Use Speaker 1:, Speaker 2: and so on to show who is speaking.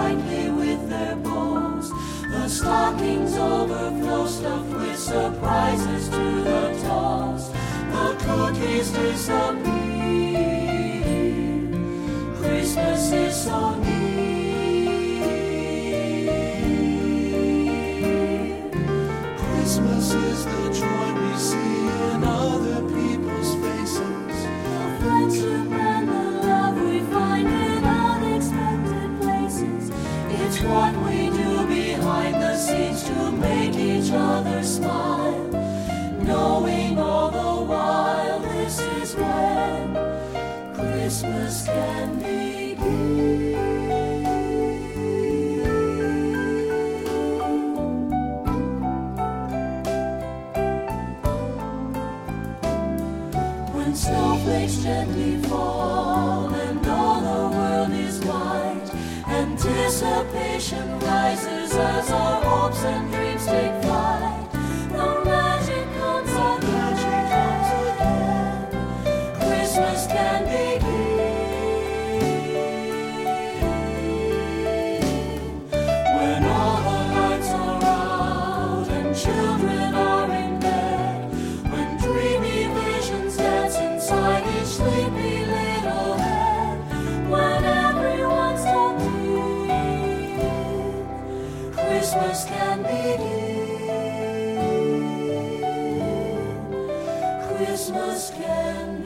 Speaker 1: brightly with their bows. The stockings overflow, stuffed with surprises to the toes. The cookies disappear. Christmas is so near. Christmas is the joy we see in other people's faces. The friendship and the love we find in unexpected places. It's what we do behind the scenes to make each other smile. Knowing all the while this is when Christmas can begin. When snowflakes gently fall and all the world is white, anticipation rises as our hopes and dreams take flight. The magic comes again. Christmas can begin. When all the lights are out and children are in bed, when dreamy visions dance inside each sleepy little head, when everyone's tucked in, Christmas can begin. Christmas can